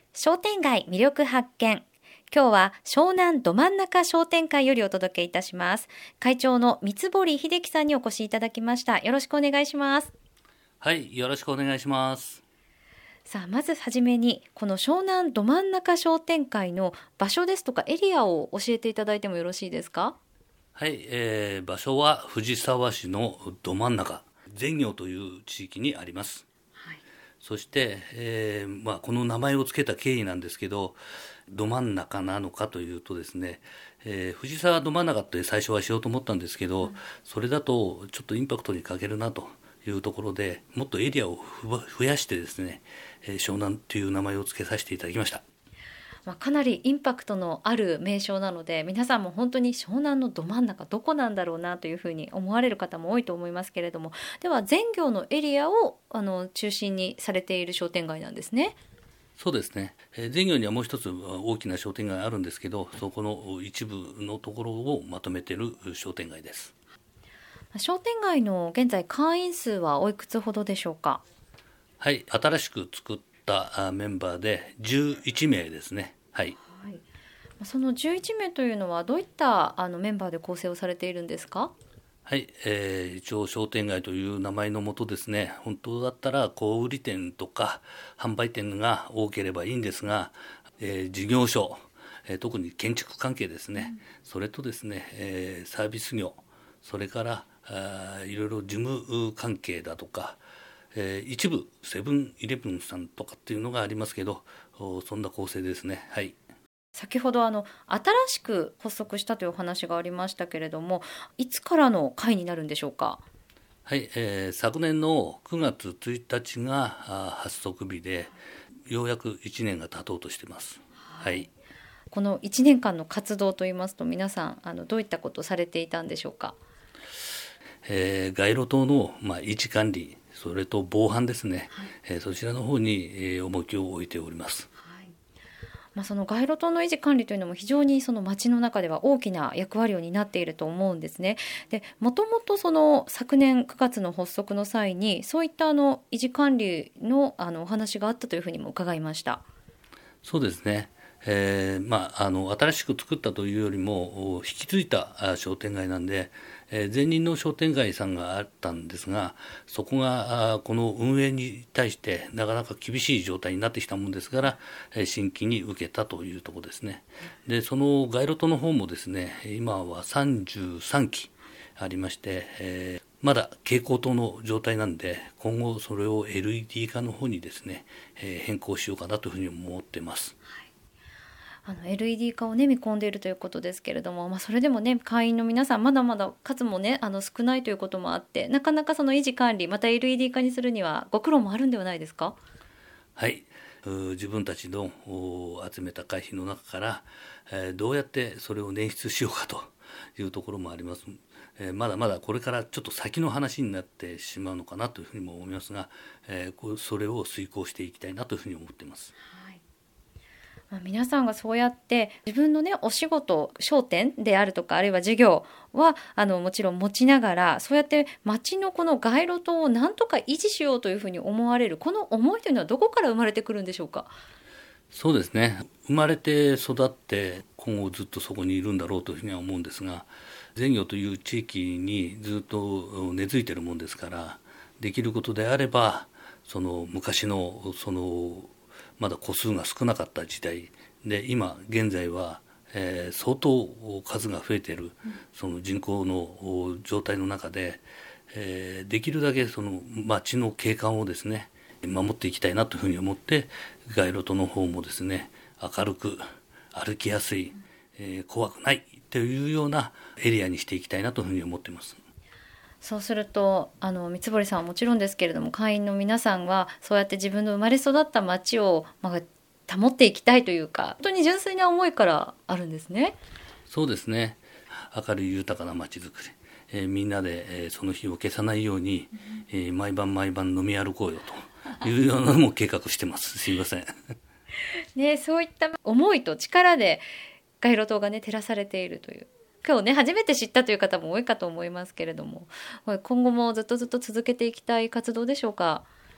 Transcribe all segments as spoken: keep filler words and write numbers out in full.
商店街魅力発見。今日は湘南ど真ん中商店会よりお届けいたします。会長の三堀秀樹さんにお越しいただきました。よろしくお願いします。 はい、よろしくお願いします。 さあ、まずはじめにこの湘南ど真ん中商店会の場所ですとかエリアを教えていただいてもよろしいですか？ はい、えー、場所は藤沢市のど真ん中、善行という地域にあります。はい、そして、えーまあ、この名前を付けた経緯なんですけど、ど真ん中なのかというとですね、えー、藤沢ど真ん中って最初はしようと思ったんですけど、うん、それだとちょっとインパクトに欠けるなというところで、もっとエリアを増やしてですね、えー、湘南という名前を付けさせていただきました。 まあ、かなりインパクトのある名称なので、皆さんも本当に湘南のど真ん中どこなんだろうなというふうに思われる方も多いと思いますけれども、では善行のエリアをあの中心にされている商店街なんですね。 そうですね、えー、善行にはもう一つ大きな商店街があるんですけど、そこの一部のところをまとめている商店街です。 商店街の現在会員数はおいくつほどでしょうか？ はい、新しく作ったメンバーでじゅういちめいですね。はい、 はい、そのじゅういちめいというのはどういったあのメンバーで構成をされているんですか？ はい、えー、一応商店街という名前のもとですね、本当だったら小売店とか販売店が多ければいいんですが、えー、事業所、えー、特に建築関係ですね、うん、それとですね、えー、サービス業、それからあいろいろ事務関係だとか、えー、一部セブンイレブンさんとかっていうのがありますけど、そんな構成ですね。はい。 先ほどあの新しく発足したというお話がありましたけれども、いつからの会になるんでしょうか？ はい、えー、昨年のくがつついたちが発足日で、ようやくいちねんが経とうとしています。はい、はい、 このいちねんかんの活動といいますと、皆さんあのどういったことをされていたんでしょうか？ えー、街路灯の、まあ、維持管理、それと防犯ですね、はい、えー、そちらの方に、えー、重きを置いております。 まあ、その街路灯の維持管理というのも非常にその街の中では大きな役割を担っていると思うんですね。で、もともとその昨年くがつの発足の際にそういったあの維持管理のあのお話があったというふうにも伺いました。 そうですね、えーまあ、あの新しく作ったというよりも引き継いだ商店街なんで、えー、前任の商店街さんがあったんですが、そこがこの運営に対してなかなか厳しい状態になってきたもんですから、えー、新規に受けたというところですね。でその街路灯の方もですね、今はさんじゅうさんきありまして、えーまだ蛍光灯の状態なんで、今後それを エルイーディー 化の方にですね、えー、変更しようかなというふうに思っています。 あの エルイーディー 化をね見込んでいるということですけれども、まあ、それでもね会員の皆さんまだまだ数もねあの少ないということもあって、なかなかその維持管理また エルイーディー 化にするにはご苦労もあるんではないですか？ はい、自分たちの集めた会費の中から、えー、どうやってそれを捻出しようかというところもあります。えー、まだまだこれからちょっと先の話になってしまうのかなというふうにも思いますが、えー、それを遂行していきたいなというふうに思っています。 はい、まあ、皆さんがそうやって自分のねお仕事、商店であるとかあるいは事業はあのもちろん持ちながら、そうやって街のこの街路灯をなんとか維持しようというふうに思われるこの思いというのはどこから生まれてくるんでしょうか？ そうですね、生まれて育って今後ずっとそこにいるんだろうというふうには思うんですが、善行という地域にずっと根付いているもんですから、できることであればその昔のそのまだ戸数が少なかった時代で、今現在は、えー、相当数が増えているその人口の状態の中で、えー、できるだけその街の景観をですね守っていきたいなというふうに思って、街路灯の方もですね明るく歩きやすい、えー、怖くないというようなエリアにしていきたいなというふうに思っています。 そうするとあの三堀さんはもちろんですけれども、会員の皆さんはそうやって自分の生まれ育った街を、まあ、保っていきたいというか、本当に純粋な思いからあるんですね。 そうですね、明るい豊かな街づくり、えー、みんなで、えー、その日を消さないように、えー、毎晩毎晩飲み歩こうよというようなのも計画してます。すいませんね、そういった思いと力で街路灯がね照らされているという、今日ね初めて知ったという方も多いかと思いますけれども、今後もずっとずっと続けていきたい活動でしょうか？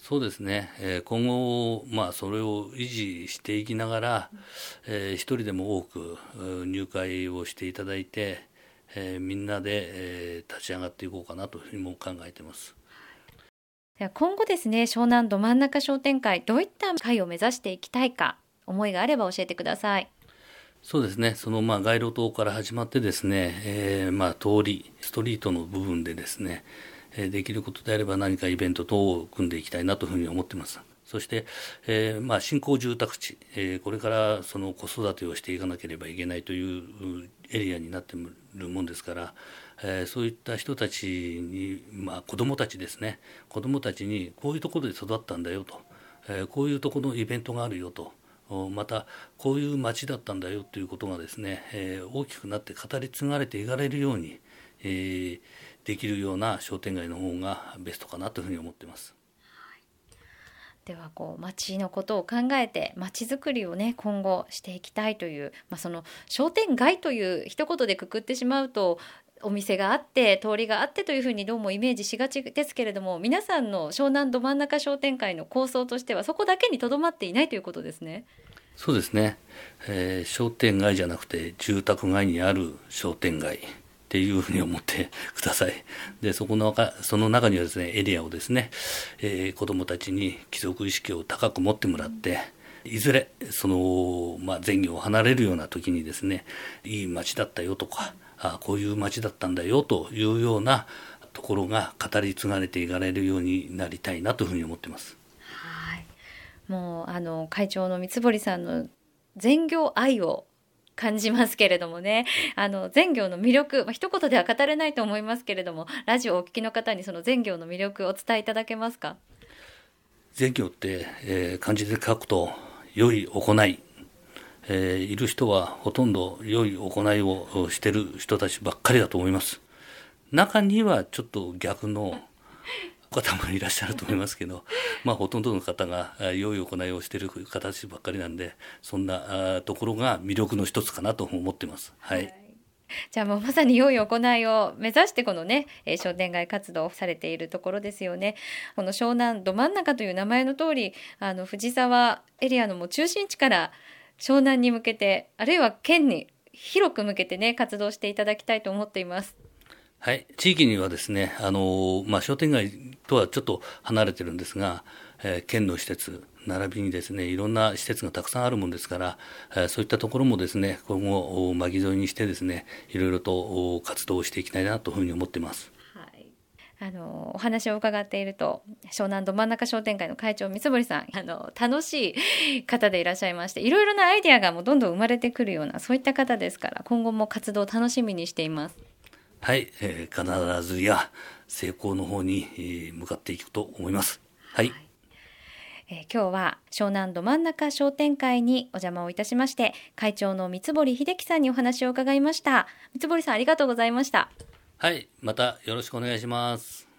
そうですね、えー今後、まあ、それを維持していきながら、えー一人でも多くう入会をしていただいて、えーみんなで、えー立ち上がっていこうかなというふうにも考えています。 では今後ですね、湘南ど真ん中商店会、どういった会を目指していきたいか、思いがあれば教えてください。 そうですね、そのまあ街路灯から始まってですね、えーまあ通り、ストリートの部分でですね、えーできることであれば何かイベント等を組んでいきたいなというふうに思っています。そして、えーまあ新興住宅地、えーこれからその子育てをしていかなければいけないというエリアになっているもんですから、えーそういった人たちに、まあ子どもたちですね、子どもたちにこういうところで育ったんだよと、えーこういうところのイベントがあるよと、またこういう街だったんだよということがですね、えー大きくなって語り継がれていかれるように、えーできるような商店街の方がベストかなというふうに思っています。 ではこう街のことを考えて街づくりをね今後していきたいという、まあ、その商店街という一言でくくってしまうとお店があって通りがあってというふうにどうもイメージしがちですけれども、皆さんの湘南ど真ん中商店会の構想としてはそこだけにとどまっていないということですね。 そうですね、えー商店街じゃなくて住宅街にある商店街っていうふうに思ってください。で、そこの中、その中にはですね、エリアをですね、えー子どもたちに帰属意識を高く持ってもらって、いずれその、まあ、全業を離れるような時にですね、いい街だったよとか、あこういう街だったんだよというようなところが語り継がれていかれるようになりたいなというふうに思っています。 はい、もうあの会長の三堀さんの全業愛を感じますけれどもね、あの全業の魅力、まあ、一言では語れないと思いますけれども、ラジオをお聞きの方にその全業の魅力をお伝えいただけますか。 全業って、えー漢字で書くと良い行い、えーいる人はほとんど良い行いをしている人たちばっかりだと思います。中にはちょっと逆の方もいらっしゃると思いますけど、まあ、ほとんどの方があ良い行いをしている形ばっかりなんで、そんなあところが魅力の一つかなと思っています。はい、 じゃあもうまさに良い行いを目指してこのね、えー商店街活動をされているところですよね。この湘南ど真ん中という名前の通り、あの藤沢エリアのもう中心地から湘南に向けて、あるいは県に広く向けてね活動していただきたいと思っています。 はい、地域にはですね、あのまあ、商店街とはちょっと離れてるんですが、えー県の施設並びにですね、いろんな施設がたくさんあるもんですから、えーそういったところもですね、今後お巻き添えにしてですね、いろいろとお活動をしていきたいなというふうに思っています。 はい、あのお話を伺っていると、湘南ど真ん中商店会の会長三堀さん、あの楽しい方でいらっしゃいまして、いろいろなアイデアがもうどんどん生まれてくるような、そういった方ですから、今後も活動を楽しみにしています。 はい、えー必ずや成功の方に、えー向かっていくと思います。はい、 はい、えー今日は湘南ど真ん中商店会にお邪魔をいたしまして、会長の三堀秀樹さんにお話を伺いました。三堀さん、ありがとうございました。 はい、またよろしくお願いします。